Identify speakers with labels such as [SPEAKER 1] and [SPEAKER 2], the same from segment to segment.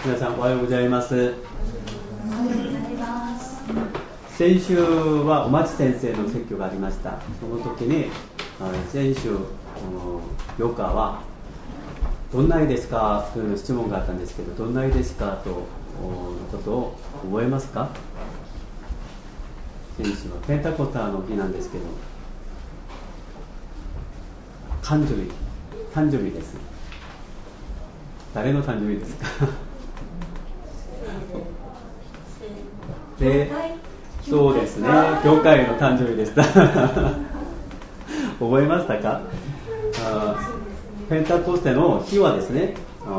[SPEAKER 1] 皆さんおはようございます。先週はおまち先生の説教がありました。その時に先週ヨカはどんな絵ですかという質問があったんですけど、どんな絵ですかということを覚えますか？先週はペンタコスタの日なんですけど、誕生日です。誰の誕生日ですか？で、そうですね、教会の誕生日でした。覚えましたか？ペンタコステの日はですね、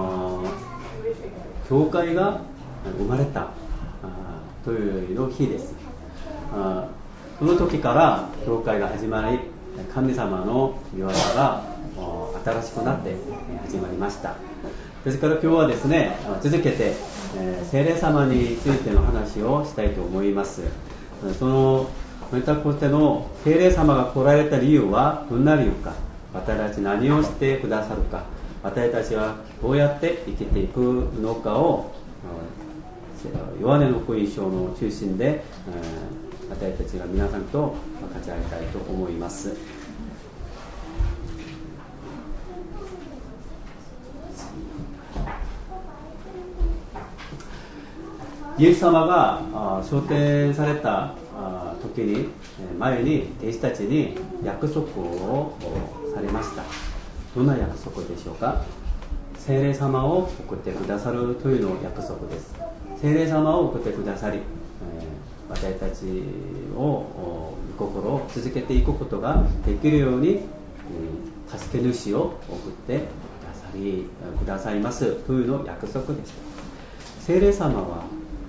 [SPEAKER 1] 教会が生まれたというの日です。その時から教会が始まり、神様の御業が新しくなって始まりました。ですから今日はですね、続けて聖霊様についての話をしたいと思います。そのペンタコステの聖霊様が来られた理由はどんな理由か、私たち何をしてくださるか、私たちはどうやって生きていくのかをヨハネの福音書の中心で私たちが皆さんと分かち合いたいと思います。イエス様が昇天された時に前に弟子たちに約束をされました。どんな約束でしょうか？聖霊様を送ってくださるというの約束です。聖霊様を送ってくださり、私たちを心を続けていくことができるように助け主を送ってくださいますというの約束でした。聖霊様は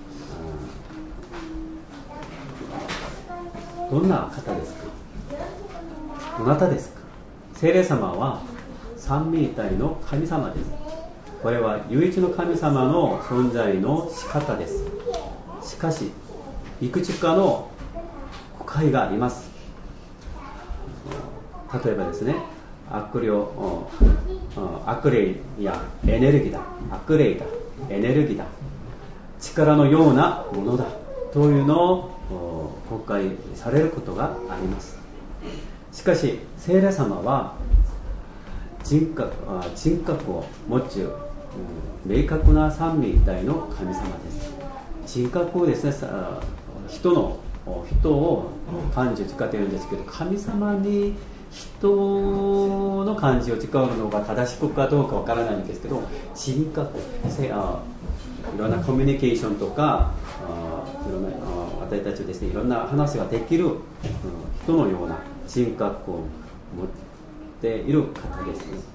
[SPEAKER 1] どんな方ですか？どなたですか？聖霊様は三位一体の神様です。これは唯一の神様の存在の仕方です。しかしいくつかの誤解があります。例えばですね、悪霊やエネルギーだ、悪霊だ、エネルギーだ、力のようなものだというのを誤解されることがあります。しかし聖霊様は人格を持つ明確な三位一体の神様です。人格をですね、人を漢字を使っているんですけど、神様に人の漢字を使うのが正しくかどうかわからないんですけど、人格、いろんなコミュニケーションとかいろんな私たちですね、いろんな話ができる人のような人格を持っている方ですね。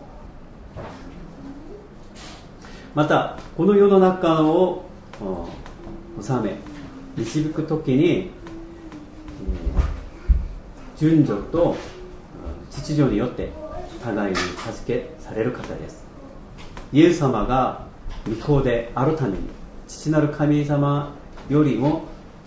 [SPEAKER 1] またこの世の中を治め導くときに順序と秩序によって互いに助けされる方です。イエス様が御子であるために父なる神様よりも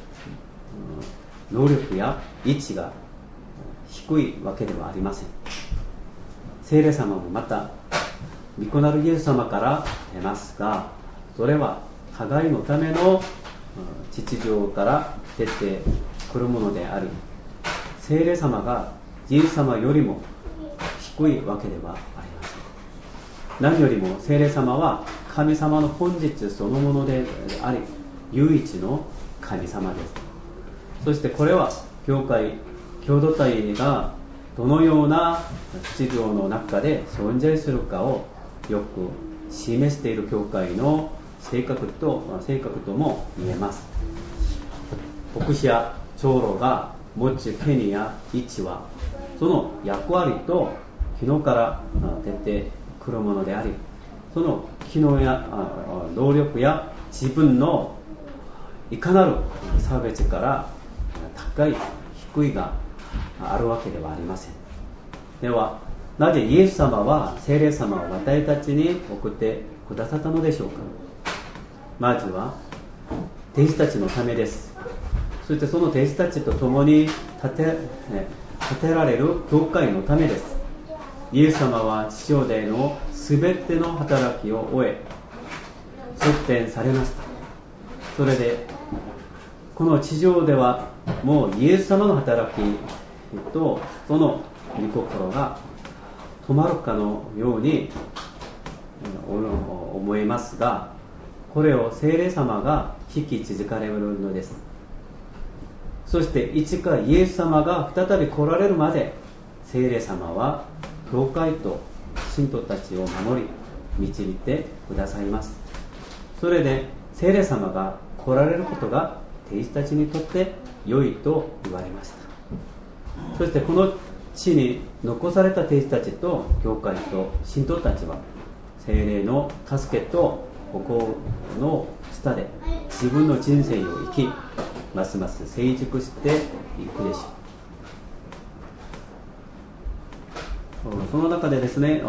[SPEAKER 1] 能力や位置が低いわけではありません。聖霊様もまた御子なるイエス様から出ますが、それは互いのための秩序から出てくるものであり、聖霊様がイエス様よりも低いわけではありません。何よりも聖霊様は神様の本質そのものであり、唯一の神様です。そしてこれは教会共同体がどのような秩序の中で存在するかをよく示している教会の性格とも言えます。牧師や長老が持つ権利や位置はその役割と機能から出てくるものであり、その機能や能力や自分のいかなる差別から高い低いがあるわけではありません。ではなぜイエス様は聖霊様を私たちに送ってくださったのでしょうか？まずは弟子たちのためです。そしてその弟子たちと共に建てられる教会のためです。イエス様は地上でのすべての働きを終え、 出展されました。それでこの地上ではもうイエス様の働きとその御心が止まるかのように思いますが、これを聖霊様が引き続かれるのです。そしていつかイエス様が再び来られるまで、聖霊様は教会と信徒たちを守り導いてくださいます。それで聖霊様が来られることが弟子たちにとって良いと言われました。そしてこの地に残された弟子たちと教会と信徒たちは聖霊の助けと保護の下で自分の人生を生き、ますます成熟していくでしょう。その中でですね、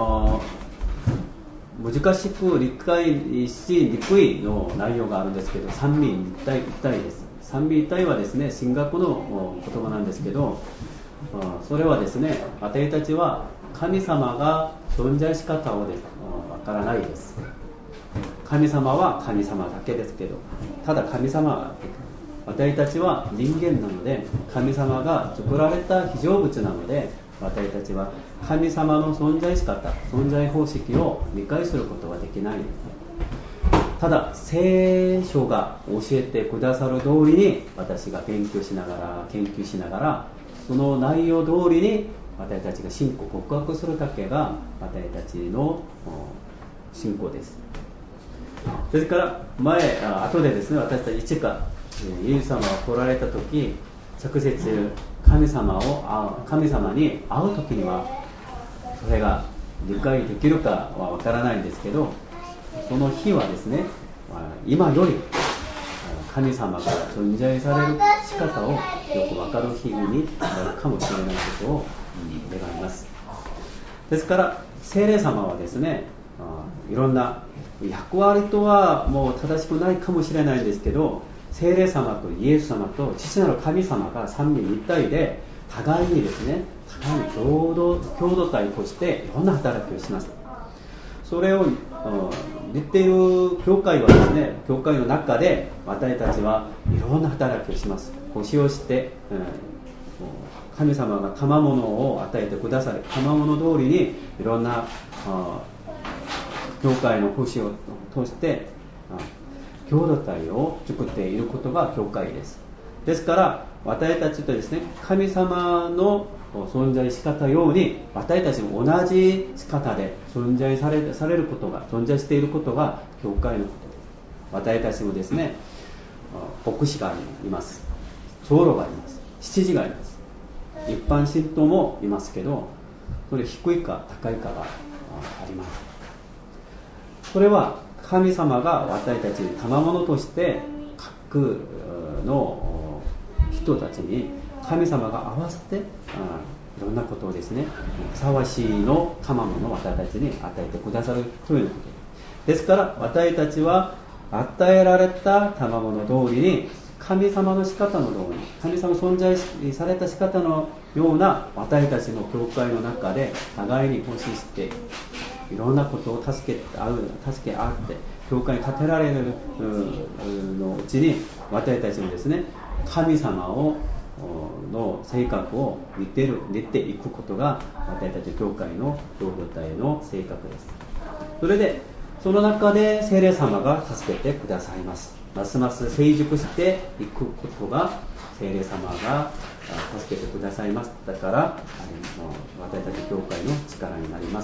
[SPEAKER 1] 難しく理解しにくいの内容があるんですけど、三位一体です。三位一体はですね、神学の言葉なんですけど、それはですね、私たちは神様が存在し方をわからないです。神様は神様だけですけど、ただ神様は私たちは人間なので、神様が作られた非常物なので、私たちは神様の存在し方、存在方式を理解することはできないです。ただ聖書が教えてくださる通りに私が勉強しながら研究しながら、その内容通りに私たちが信仰告白するだけが私たちの信仰です。ですから後でですね、私たちいつかイエス様が来られた時、直接神様に会う時にはそれが理解できるかはわからないんですけど、その日はですね、今より神様が存在される仕方をよくわかる日になるかもしれないことを願います。ですから聖霊様はですね、いろんな役割とはもう正しくないかもしれないんですけど、聖霊様とイエス様と父なる神様が三位一体で互いにですね、互いに共同体としていろんな働きをします。それを言っている教会はですね、教会の中で私たちはいろんな働きをします。星をして、神様が賜物を与えてくださり、賜物通りにいろんな教会の星を通して共同体を作っていることが教会です。ですから私たちとですね、神様の存在し方ように私たちも同じ仕方で存在されることが、存在していることが教会のことです。私たちもですね、牧師がいます、長老がいます、執事がいます、一般信徒もいますけど、それ低いか高いかがあります。それは神様が私たちに賜物として各の人たちに神様が合わせていろんなことをですね、ふさわしいの賜物を私たちに与えてくださるということです。から私たちは与えられた賜物通りに神様の仕方の通りに、神様存在された仕方のような私たちの教会の中で互いに奉仕していろんなことを助け合って教会に建てられるのうちに、私たちもですね、神様の性格を似ていくことが私たち教会の共同体の性格です。それでその中で聖霊様が助けてくださいます。ますます成熟していくことが聖霊様が助けてくださいます。だから私たち教会の力になります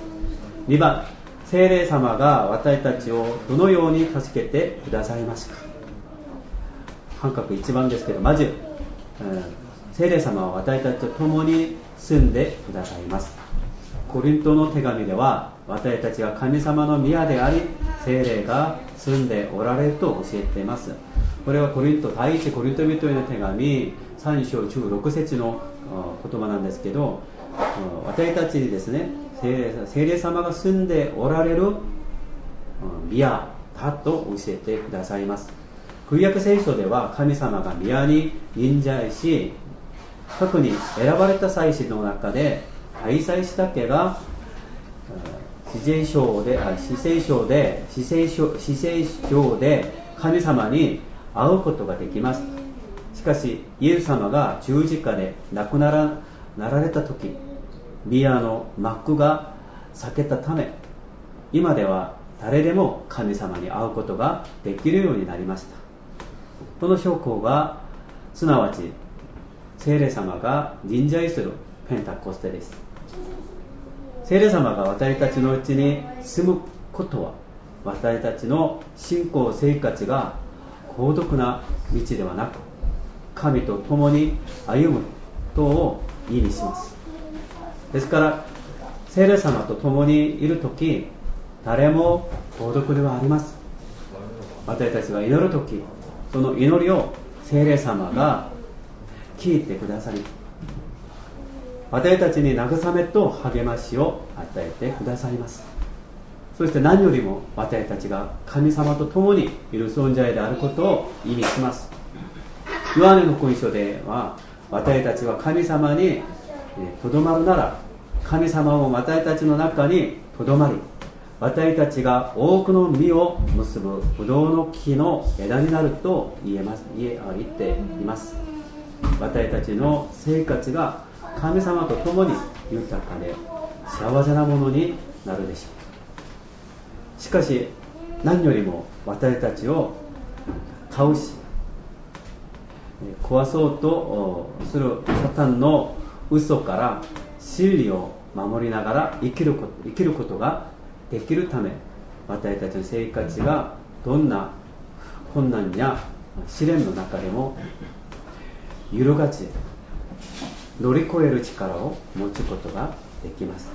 [SPEAKER 1] 。2番、聖霊様が私たちをどのように助けてくださいますか。半角1番ですけど、まず、聖霊様は私たちと共に住んでくださいます。コリントの手紙では、私たちが神様の宮であり、聖霊が住んでおられると教えています。これは第一コリント人への手紙3章16節の言葉なんですけど、私たちにですね、聖霊様が住んでおられる宮だと教えてくださいます。旧約聖書では神様が宮に臨在し、特に選ばれた祭司の中で大祭司だけが死聖書で神様に会うことができます。しかしイエス様が十字架で亡くなられた時、宮の幕が裂けたため、今では誰でも神様に会うことができるようになりました。この証拠がすなわち聖霊様が臨在するペンタコステです。聖霊様が私たちのうちに住むことは、私たちの信仰生活が高独な道ではなく、神と共に歩むことを意味します。ですから聖霊様と共にいるとき、誰も高独ではあります。私たちが祈るとき、その祈りを聖霊様が聞いてくださり、私たちに慰めと励ましを与えてくださいます。そして何よりも私たちが神様と共にいる存在であることを意味します。ヨハネの福音書では、私たちは神様にとどまるなら、神様も私たちの中にとどまり、私たちが多くの実を結ぶブドウの木の枝になると言っています。私たちの生活が神様と共に豊かで幸せなものになるでしょう。しかし何よりも私たちを倒し壊そうとするサタンの嘘から真理を守りながら生きることができるため、私たちの生活がどんな困難や試練の中でも揺るがず乗り越える力を持つことができます。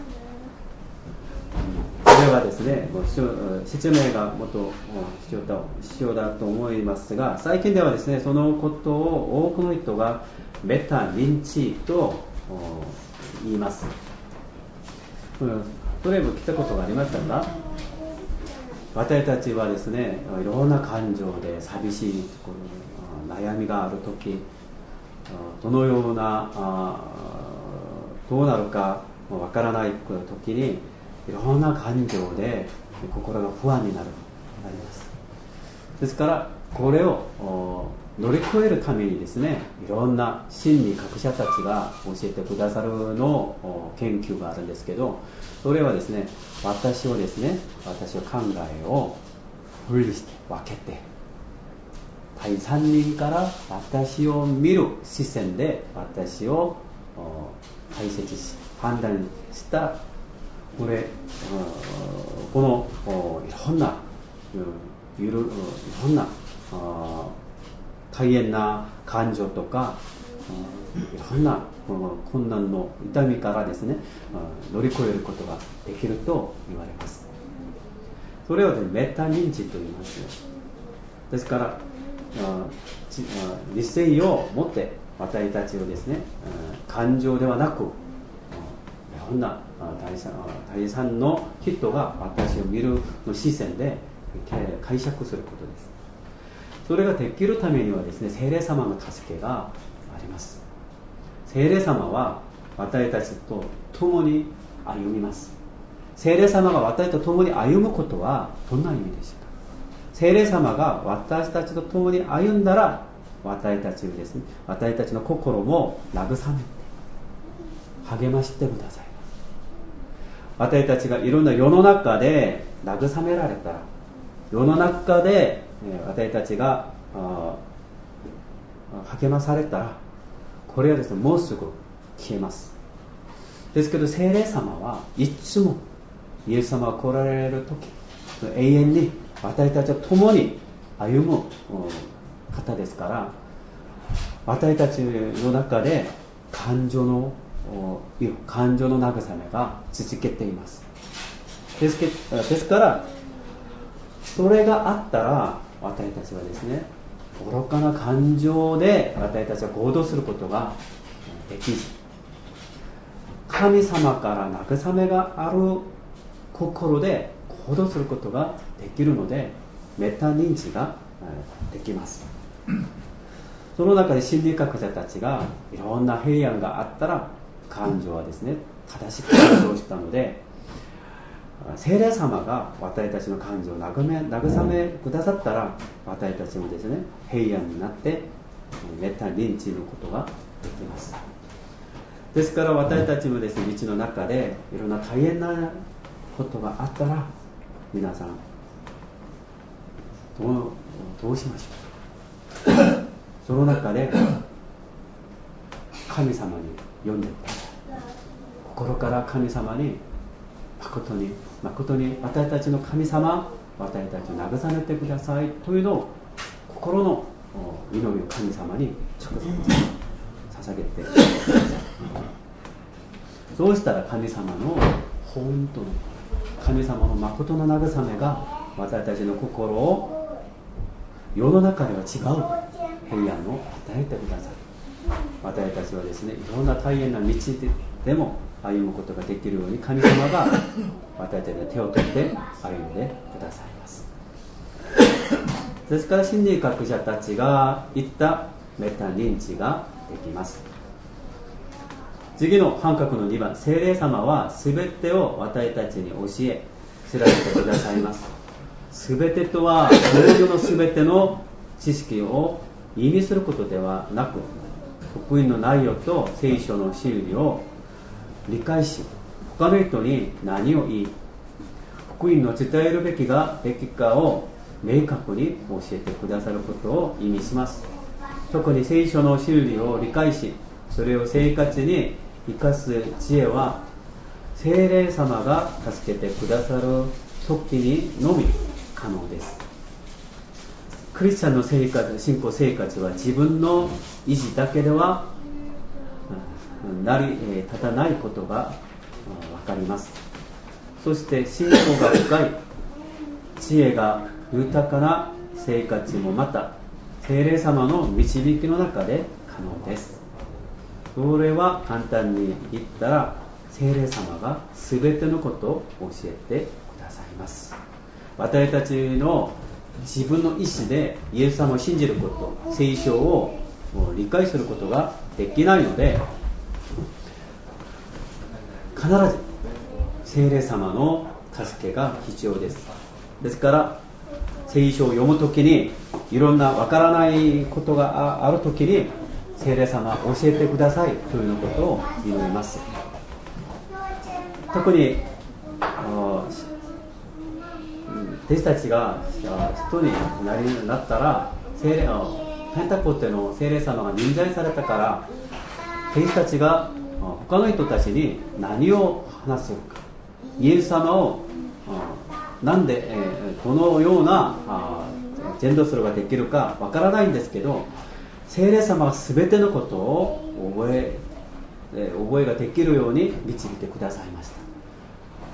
[SPEAKER 1] これはですね、説明がもっと必要だと思いますが、最近ではですね、そのことを多くの人がメタ認知と言います。それも聞いたことがありましたが、私たちはですね、いろんな感情で寂しいところ、悩みがあるとき、どのようなどうなるかわからないときに、いろんな感情で心が不安になります。ですからこれを乗り越えるためにですね、いろんな心理学者たちが教えてくださるの研究があるんですけど、それはですね、私の考えを分離して分けて、第三人から私を見る視線で私を解説し判断したこのいろんな大変な感情とかいろんな困難の痛みからですね、乗り越えることができると言われます。それを、ね、メタ認知と言いますよ。ですから理性を持って私たちをですね、感情ではなくいろんな第三の人が私を見る視線で解釈することです。それができるためにはですね、聖霊様の助けがあります。聖霊様は私たちと共に歩みます。聖霊様が私と共に歩むことはどんな意味でしょうか。聖霊様が私たちと共に歩んだら、私たちの心も慰めて励ましてください。私たちがいろんな世の中で慰められたら、世の中で私たちが励まされたら、これはですね、もうすぐ消えます。ですけど聖霊様はいつもイエス様が来られる時、永遠に私たちと共に歩む方ですから、私たちの中で感情の慰めが続けています。ですからそれがあったら、私たちはですね、愚かな感情で私たちは行動することができず、神様から慰めがある心で行動することができるので、メタ認知ができます。その中で心理学者たちがいろんな平安があったら、感情はですね、正しく行動したので、 聖霊様が私たちの感情を慰めくださったら、私たちもですね、平安になってメタ認知のことができます。ですから私たちもですね、道の中でいろんな大変なことがあったら、皆さんどうしましょう。その中で神様に呼んでください。心から神様に誠に私たちの神様、私たちを慰めてくださいというのを、心の祈りを神様に直接捧げてください。そうしたら神様の本当の神様の誠の慰めが私たちの心を世の中では違う平安を与えてください。私たちはですね、いろんな大変な道でも歩むことができるように、神様が私たちの手を取って歩んでくださいます。ですから心理学者たちが言ったメタ認知ができます。次の半角の2番、聖霊様は全てを私たちに教え知らせてくださいます。全てとはこの世の全ての知識を意味することではなく、福音の内容と聖書の真理を理解し、他の人に何を言い、福音の伝えるべきかを明確に教えてくださることを意味します。特に聖書の真理を理解し、それを生活に生かす知恵は聖霊様が助けてくださる時にのみ可能です。クリスチャンの信仰生活は自分の意志だけでは成り立たないことが分かります。そして信仰が深い、知恵が豊かな生活もまた聖霊様の導きの中で可能です。それは簡単に言ったら、聖霊様が全てのことを教えてくださいます。私たちの自分の意志でイエス様を信じること、聖書を理解することができないので、必ず聖霊様の助けが必要です。ですから聖書を読むときに、いろんなわからないことがあるときに、聖霊様教えてくださいということを祈ります。特に弟子たちが人になったら、ペンタコステの聖霊様が臨在されたから、弟子たちが他の人たちに何を話すか、イエス様をなんでこのような伝道することができるかわからないんですけど、聖霊様が全てのことを覚えができるように導いてくださいました。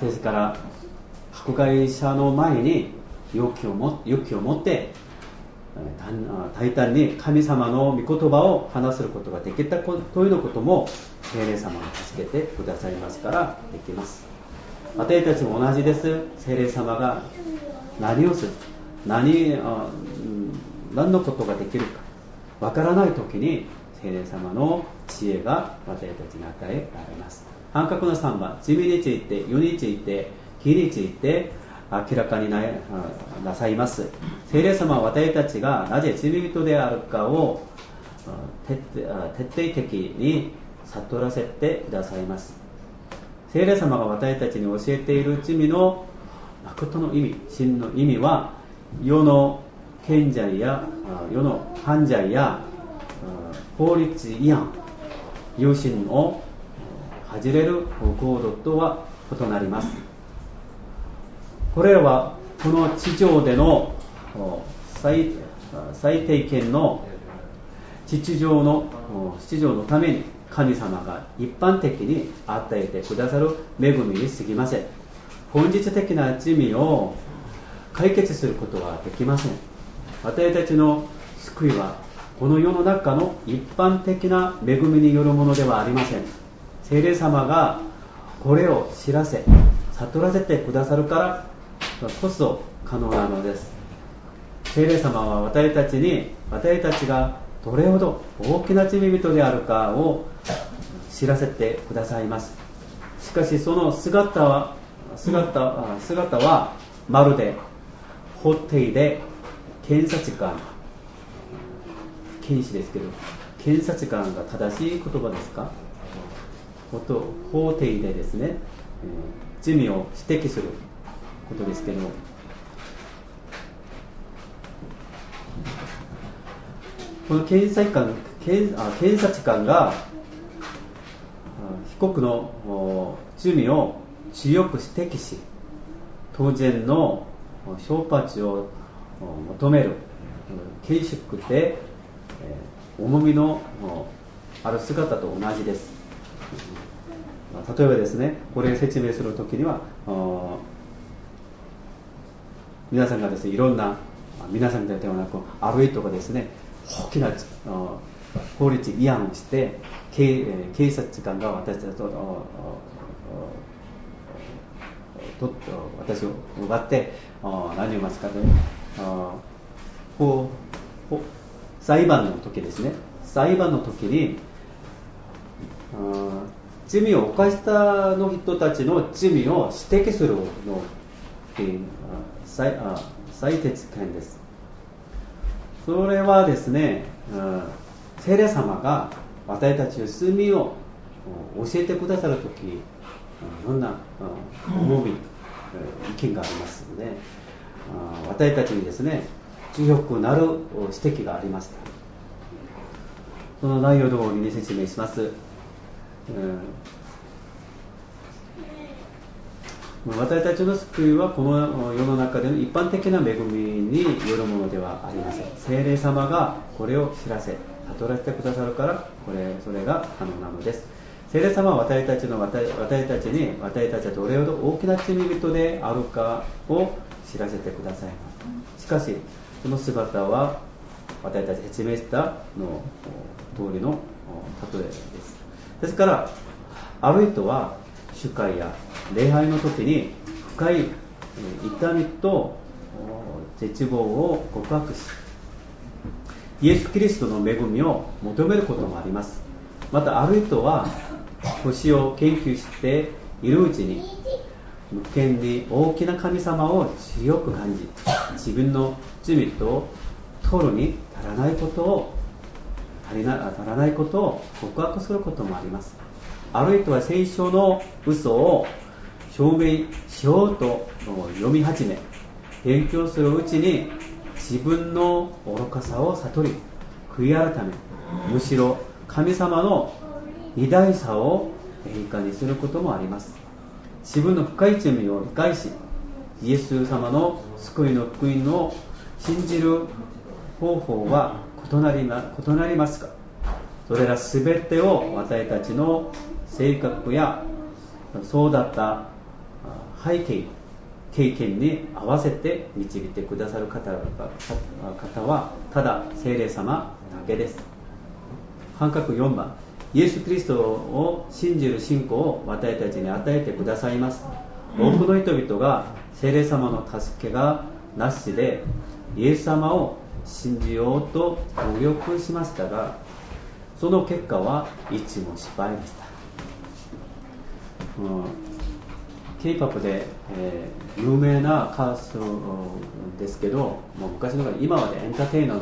[SPEAKER 1] ですから迫害者の前に勇気を持って大胆に神様の御言葉を話すことができたということも聖霊様が助けてくださいますからできます。私たちも同じです。聖霊様が何をする、何のことができるかわからないときに、聖霊様の知恵が私たちに与えられます。半角の3番、罪について、世について、義について明らかに なさいます。聖霊様は私たちがなぜ罪人であるかを徹底的に悟らせてくださいます。聖霊様が私たちに教えている罪の誠の意味、真の意味は、世の賢者や世の犯罪や法律違反、良心を恥じれる行動とは異なります。これらはこの地上での最低限の秩序のために神様が一般的に与えてくださる恵みに過ぎません。本質的な罪を解決することはできません。私たちの救いはこの世の中の一般的な恵みによるものではありません。聖霊様がこれを知らせ悟らせてくださるからこそ可能なのです。聖霊様は私たちがどれほど大きな罪人であるかを知らせてくださいます。しかしその姿姿はまるで法廷で検察官、検視ですけど、検察官が正しい言葉ですか？法廷でですね、罪を指摘することですけど、この検察官が被告の罪を強く指摘し、当然の証罰を求める厳しくて重みのある姿と同じです。例えばですね、これを説明するときには、皆さんがですね、いろんな、皆さんではなく、ある人がですね、大きな法律違反をして、警察官が私を奪って何を言いますかという裁判の時ですね、裁判の時に罪を犯したの人たちの罪を指摘するの裁決権です。それはですね、聖霊様が私たちの罪を教えてくださるとき、いろんな重み、意見がありますので、私たちにですね、強くなる指摘がありました。その内容通りに説明します。私たちの救いはこの世の中での一般的な恵みによるものではありません。聖霊様がこれを知らせ悟らせてくださるからそれが可能なのです。聖霊様は私たちに私たちはどれほど大きな罪人であるかを知らせてくださいます。しかしその姿は私たち説明したの通りの例えです。ですからある人は主会や礼拝の時に深い痛みと絶望を告白し、イエス・キリストの恵みを求めることもあります。またある人は星を研究しているうちに無限に大きな神様を強く感じ、自分の罪と取るに足らないことを告白することもあります。ある人は聖書の嘘を証明しようと読み始め、勉強するうちに自分の愚かさを悟り、悔い改め、むしろ神様の偉大さを映画にすることもあります。自分の深い罪を理解し、イエス様の救いの福音を信じる方法は異なりますか？それらすべてを私たちの性格やそうだった背景、経験に合わせて導いてくださる方はただ聖霊様だけです。半角4番、イエス・キリストを信じる信仰を私たちに与えてくださいます。多くの人々が聖霊様の助けがなしでイエス様を信じようと努力しましたが、その結果はいつも失敗でした。K-POP で、有名な歌手ですけど、もう昔の今までエンターテイナ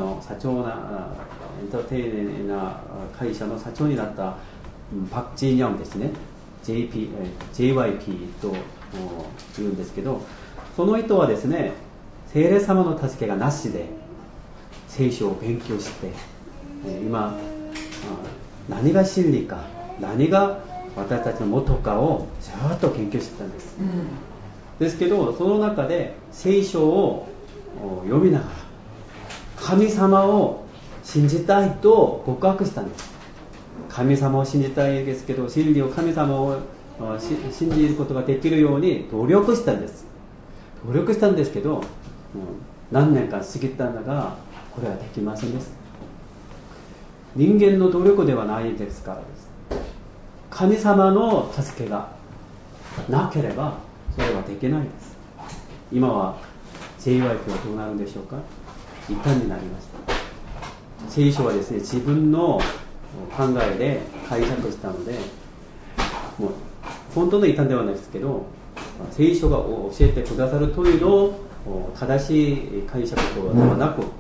[SPEAKER 1] ー会社の社長になったパク・ジンヨンですね、JYP と言うんですけど、その人はですね、聖霊様の助けがなしで聖書を勉強して、今何が真理か、何が私たちの元かをずっと研究してたんです、ですけど、その中で聖書を読みながら神様を信じたいと告白したんです。神様を信じたいですけど、真理を神様を信じることができるように努力したんですけど、何年か過ぎたんだがこれはできませんでした。人間の努力ではないですからです。神様の助けがなければそれはできないです。今は JYP はどうなるんでしょうか。異端になりました。聖書はですね、自分の考えで解釈したので、もう本当の異端ではないですけど、 聖書が教えてくださるというのを正しい解釈ではなく、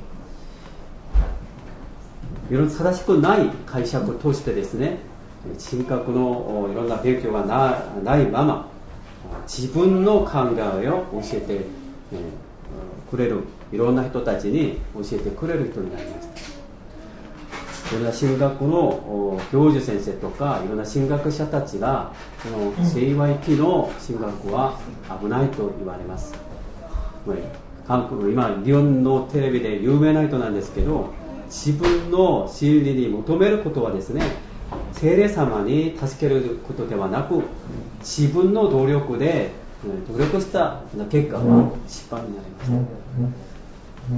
[SPEAKER 1] いろんな正しくない解釈としてですね、神学のいろんな勉強がないまま自分の考えを教えてくれる、いろんな人たちに教えてくれる人になりました。いろんな神学の教授先生とかいろんな神学者たちがこの聖和期の神学は危ないと言われます。韓国今日本のテレビで有名な人なんですけど、自分の真理に求めることはですね、聖霊様に助けることではなく、自分の努力で努力した結果は失敗になりました。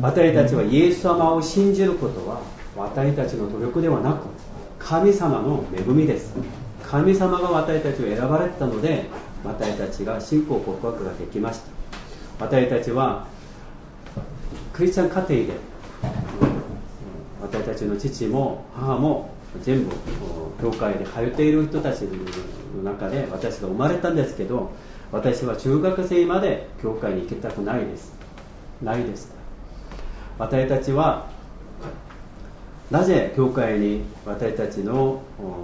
[SPEAKER 1] 私たちはイエス様を信じることは私たちの努力ではなく、神様の恵みです。神様が私たちを選ばれたので、私たちが信仰告白ができました。私たちはクリスチャン家庭で、私たちの父も母も全部教会で通っている人たちの中で私が生まれたんですけど、私は中学生まで教会に行きたくないです。私たちはなぜ教会に私たちの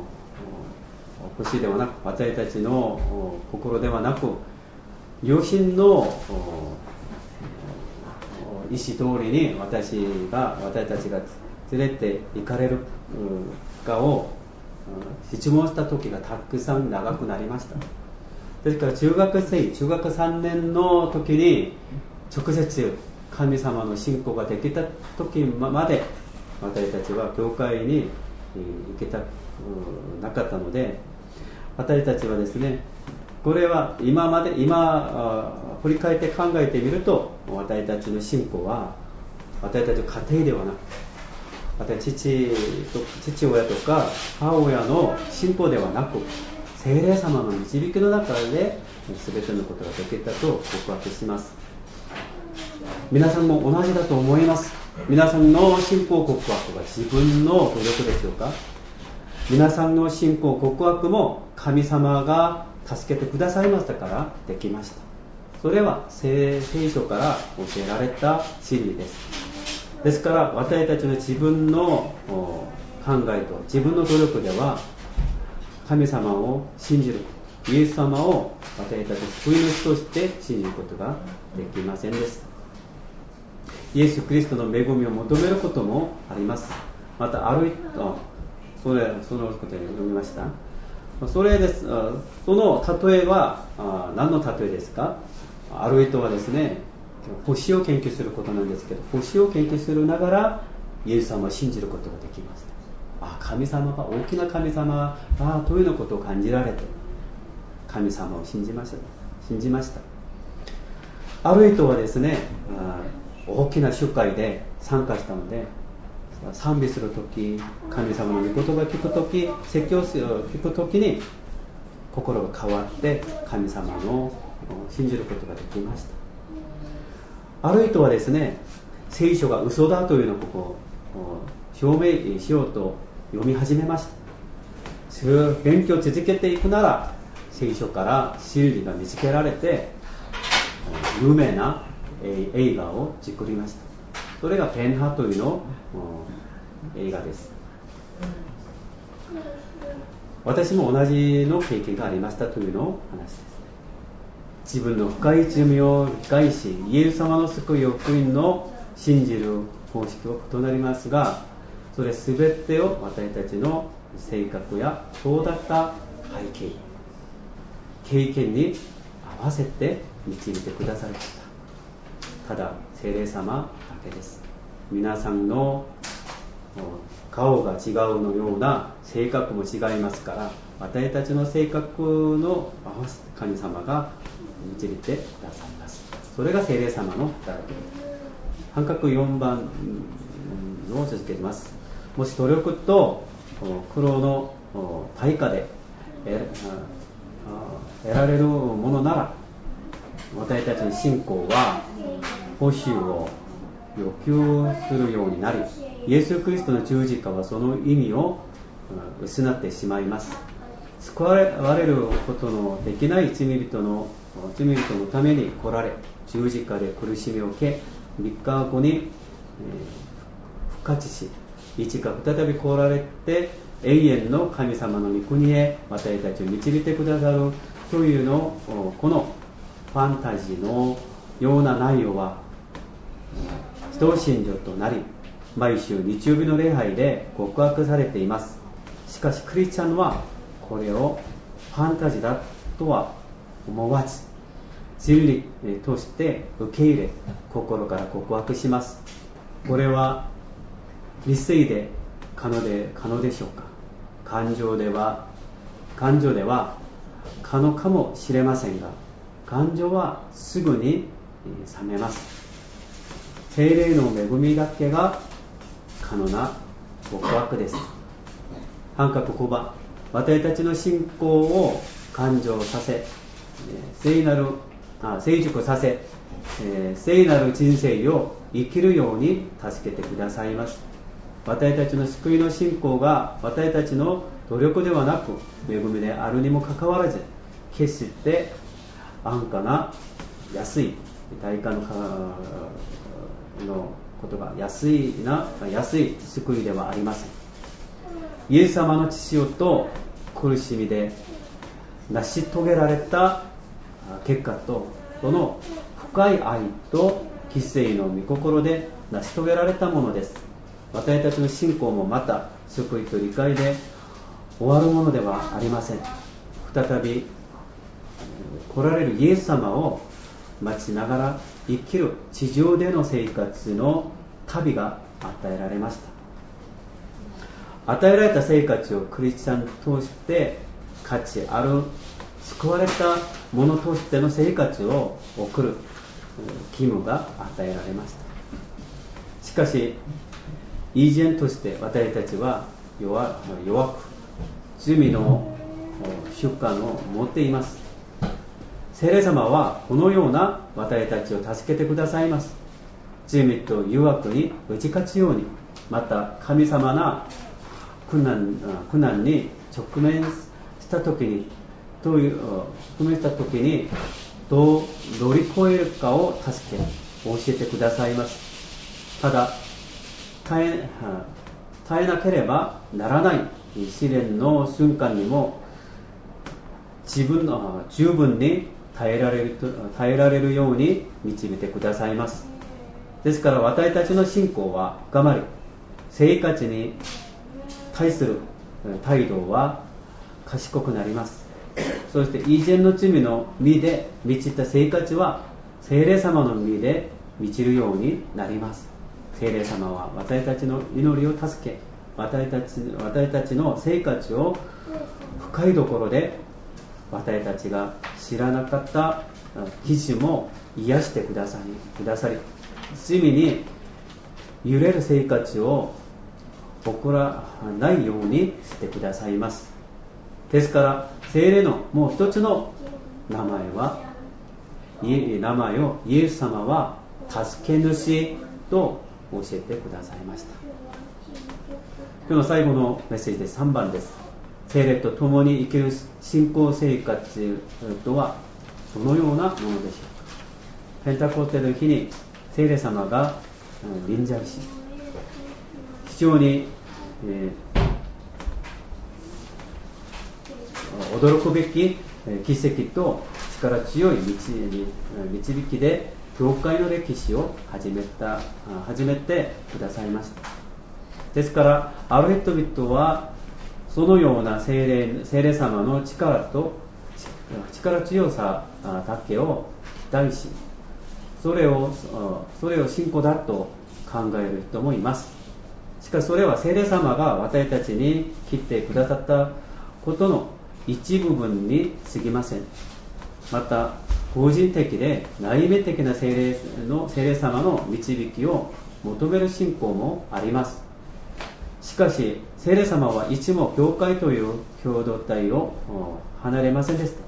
[SPEAKER 1] 腰ではなく、私たちの心ではなく、両親の意思通りに私たちが連れて行かれるかを質問した時がたくさん長くなりました。ですから中学3年の時に直接神様の信仰ができた時まで私たちは教会に行けたなかったので、私たちはですね、これは今振り返って考えてみると、私たちの信仰は私たちの家庭ではなく、私父親とか母親の信仰ではなく、聖霊様の導きの中で全てのことができたと告白します。皆さんも同じだと思います。皆さんの信仰告白が自分の努力でしょうか？皆さんの信仰告白も神様が助けてくださいましたからできました。それは聖書から教えられた真理です。ですから私たちの自分の考えと自分の努力では神様を信じる、イエス様を私たち救い主として信じることができませんでした。イエス・キリストの恵みを求めることもあります。またそのことを読みました。それです。その例えは何の例えですか？ある人はですね、星を研究することなんですけど、星を研究するながらイエス様を信じることができます。神様が大きな神様というようなことを感じられて神様を信じました。ある人はですね、大きな集会で参加したので、賛美するとき、神様の御言葉を聞くとき、説教を聞くときに心が変わって神様の信じることができました。ある人はですね、聖書が嘘だというのことを証明しようと読み始めました。それを勉強を続けていくなら聖書から真理が見つけられて有名な映画を作りました。それがペンハというの映画です。私も同じの経験がありましたというのを話です。自分の深い罪を理解し、イエス様の救いを福音の信じる方式は異なりますが、それ全てを私たちの性格やそうだった背景、経験に合わせて導いてくださる方、ただ聖霊様だけです。皆さんの顔が違うのような性格も違いますから、私たちの性格の合わせて神様が導いてくださいます。それが聖霊様の働きです。半角4番を続けています。もし努力と苦労の対価で得られるものなら、私たちの信仰は報酬を要求するようになり、イエス・キリストの十字架はその意味を失ってしまいます。救われることのできない罪人の罪人のために来られ、十字架で苦しみを受け、3日後に復活し、いつか再び来られて永遠の神様の御国へ私たちを導いてくださるというのを、このファンタジーのような内容は人信条となり、毎週日曜日の礼拝で告白されています。しかしクリスチャンはこれをファンタジーだとは思わず、真理として受け入れ、心から告白します。これは理性で可能でしょうか。感情では可能かもしれませんが、感情はすぐに冷めます。聖霊の恵みだけが可能な告白です。反覚語は私たちの信仰を感情させ、成熟させ、聖なる人生を生きるように助けてくださいます。私たちの救いの信仰が私たちの努力ではなく恵みであるにもかかわらず、決して安価な安い代価のことが安い救いではありません。イエス様の血潮と苦しみで成し遂げられた結果と、その深い愛と奇跡の御心で成し遂げられたものです。私たちの信仰もまた救いと理解で終わるものではありません。再び来られるイエス様を待ちながら生きる地上での生活の旅が与えられました。与えられた生活をクリスチャンとして価値ある救われた者としての生活を送る義務が与えられました。しかし依然として私たちは弱く罪の習慣を持っています。聖霊様はこのような私たちを助けてくださいます。罪と誘惑に打ち勝つように、また神様な苦難に直面した時にどう乗り越えるかを助け教えてくださいます。ただ耐えなければならない試練の瞬間にも十分に耐えられるように導いてくださいます。ですから私たちの信仰は深まり、生活に対する態度は賢くなります。そして以前の罪の実で満ちた生活は聖霊様の実で満ちるようになります。聖霊様は私たちの祈りを助け、私たちの生活を深いところで私たちが知らなかった傷も癒してくださり、罪に揺れる生活を送らないようにしてくださいます。ですから聖霊のもう一つの名前をイエス様は助け主と教えてくださいました。今日の最後のメッセージで3番です。聖霊と共に生きる信仰生活とはどのようなものでしょうか。ペンタコステの日に聖霊様が臨在し、非常に、驚くべき奇跡と力強い導きで教会の歴史を始めてくださいました。ですからある人々はそのような聖霊様の力強さだけを期待し、それを信仰だと考える人もいます。しかしそれは聖霊様が私たちに来てくださったことの一部分に過ぎません。また個人的で内面的な聖霊様の導きを求める信仰もあります。しかし聖霊様はいつも教会という共同体を離れませんでした。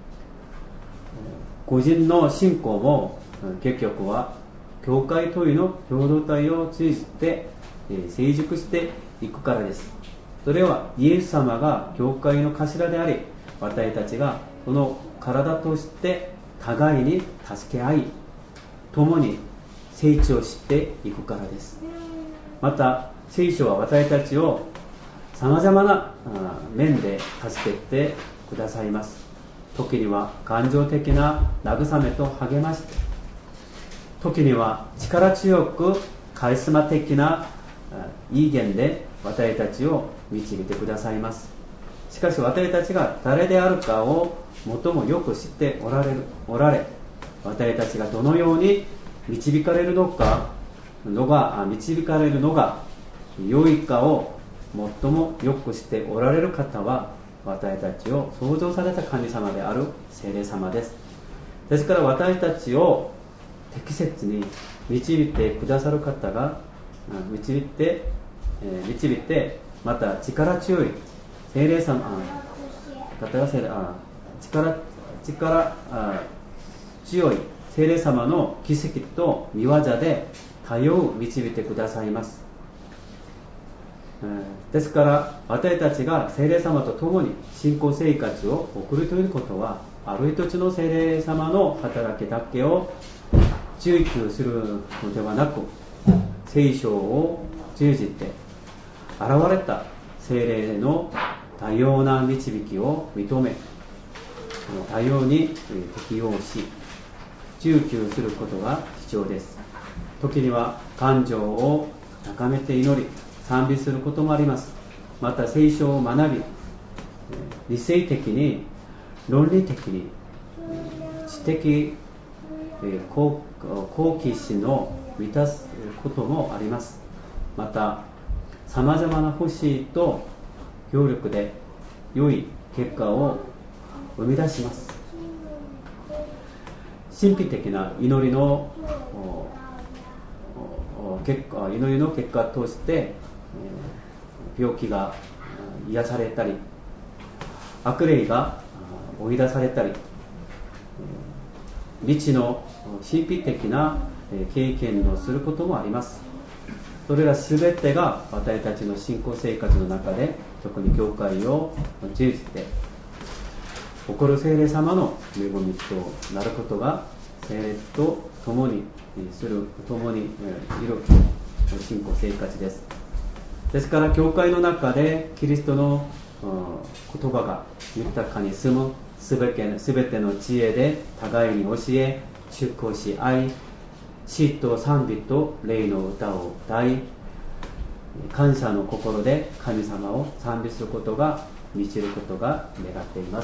[SPEAKER 1] 個人の信仰も結局は教会というの共同体を通じて成熟していくからです。それはイエス様が教会の頭であり、私たちがその体として互いに助け合い共に成長していくからです。また聖書は私たちをさまざまな面で助けてくださいます。時には感情的な慰めと励まし、時には力強くカリスマ的な意見で私たちを導いてくださいます。しかし私たちが誰であるかを最もよく知っておられ、私たちがどのように導かれるのが良いかを最もよく知っておられる方は、私たちを創造された神様である聖霊様です。ですから私たちを適切に導いてくださる方が導いてまた力強い聖霊様方が力強い聖霊様の奇跡と御業で他を導いてくださいます。ですから私たちが聖霊様と共に信仰生活を送るということは、ある一つの聖霊様の働きだけを追求するのではなく、聖書を通じて現れた聖霊の多様な導きを認め、多様に適応し追求することが必要です。時には感情を高めて祈り賛美することもあります。また聖書を学び、理性的に論理的に知的好奇心を満たすこともあります。またさまざまな奉仕と協力で良い結果を生み出します。神秘的な祈りの結果を通して病気が癒されたり、悪霊が追い出されたり、未知の神秘的な経験をすることもあります。それら全てが私たちの信仰生活の中で、特に教会を通じて起こる聖霊様の恵みとなることが、聖霊と共にいる信仰生活です。ですから教会の中でキリストの言葉が豊かに住むすべての知恵で互いに教え祝福し合い、詩と賛美と霊の歌を歌い、感謝の心で神様を賛美することが満ちることが願っています。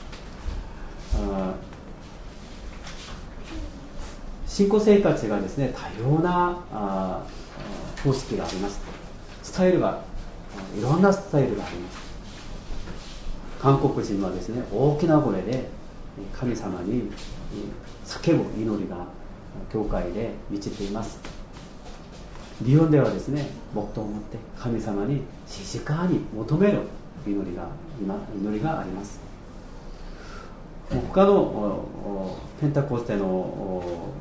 [SPEAKER 1] 信仰生活がですね、多様な方式があります。スタイルがいろんなスタイルがあります。韓国人はですね、大きな声で神様に叫ぶ祈りが教会で満ちています。日本ではですね、黙祷を持って神様に静かに求める祈りがあります。他のペンタコステの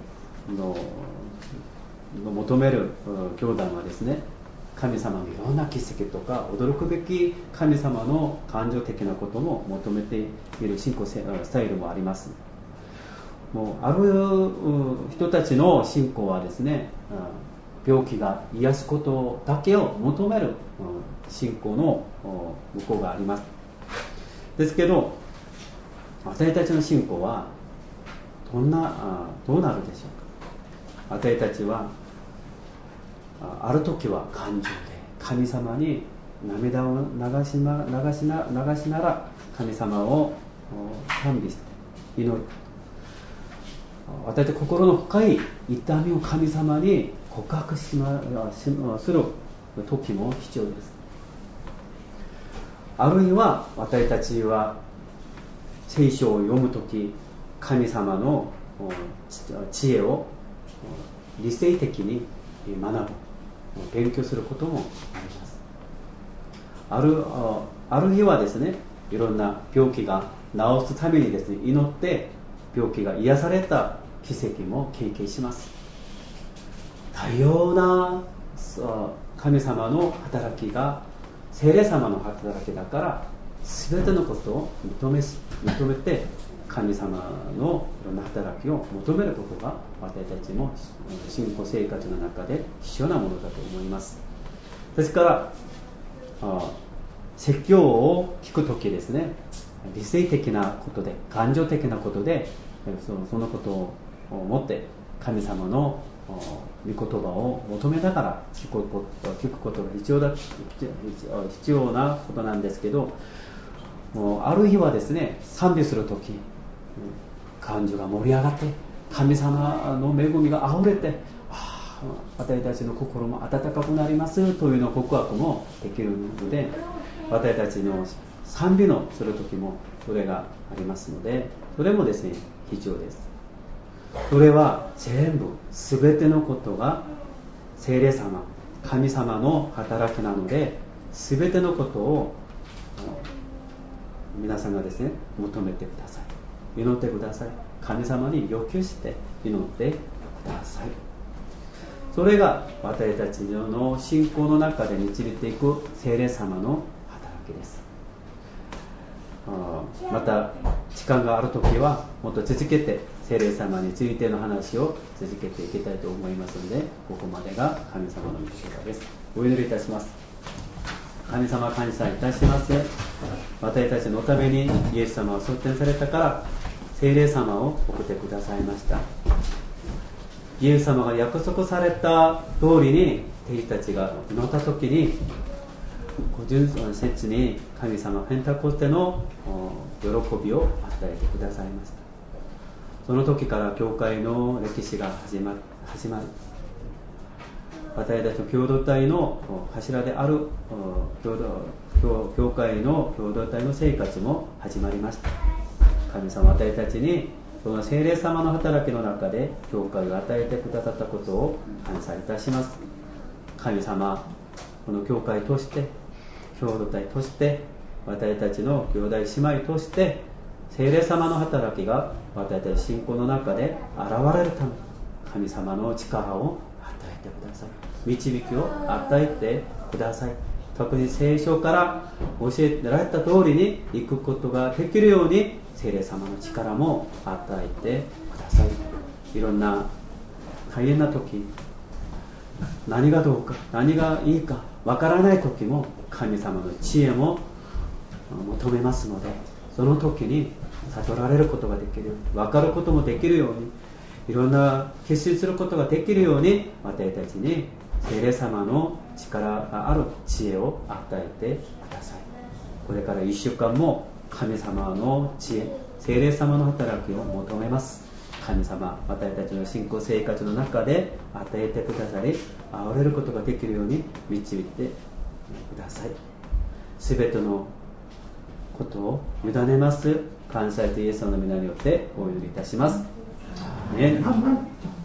[SPEAKER 1] 求める教団はですね、神様のいろんな奇跡とか驚くべき神様の感情的なことも求めている信仰スタイルもあります。もうある人たちの信仰はですね、病気が癒すことだけを求める信仰の向こうがあります。ですけど私たちの信仰はどうなるでしょうか。私たちはある時は感情で神様に涙を流しなら神様を賛美して祈る。私たち心の深い痛みを神様に告白する時も必要です。あるいは私たちは聖書を読むとき、神様の知恵を理性的に学ぶ、勉強することもあります。ある日はですね、いろんな病気が治すためにですね、祈って病気が癒された奇跡も経験します。多様な神様の働きが聖霊様の働きだから、全てのことを認めて神様のいろんな働きを求めることが私たちも信仰生活の中で必要なものだと思います。ですから説教を聞くときですね、理性的なことで感情的なことでそのことを持って神様の御言葉を求めながら聞くことが必要なことなんですけど、ある日はですね、賛美するとき感情が盛り上がって神様の恵みがあふれて、私たちの心も温かくなりますというの告白もできるので、私たちの賛美のするときもそれがありますので、それもですね必要です。それは全部全てのことが聖霊様、神様の働きなので、全てのことを皆さんがですね求めてください、祈ってください、神様に要求して祈ってください。それが私たちの信仰の中で導いていく聖霊様の働きです。また時間があるときはもっと続けて聖霊様についての話を続けていきたいと思いますので、ここまでが神様の御言葉です。お祈りいたします。神様、感謝いたします。私たちのためにイエス様を率天されたから聖霊様を送ってくださいました。イエス様が約束された通りに弟子たちが祈ったときに、50節に神様ペンタコステの喜びを与えてくださいました。その時から教会の歴史が始まる。私たちの共同体の柱である教会の共同体の生活も始まりました。神様、私たちにその聖霊様の働きの中で教会を与えてくださったことを感謝いたします。神様、この教会として共同体として私たちの兄弟姉妹として聖霊様の働きが私たち信仰の中で現れるため、神様の力を与えてください。導きを与えてください。特に聖書から教えられた通りに行くことができるように聖霊様の力も与えてください。いろんな大変な時、何がどうか何がいいかわからない時も神様の知恵も求めますので、その時に悟られることができるように、分かることもできるように、いろんな決心することができるように、私たちに聖霊様の力がある知恵を与えてください。これから1週間も神様の知恵、聖霊様の働きを求めます。神様、私たちの信仰生活の中で与えてくださり、憐れることができるように導いてください。すべてのことを委ねます。感謝とイエスの皆によってお祈りいたします。アーメン。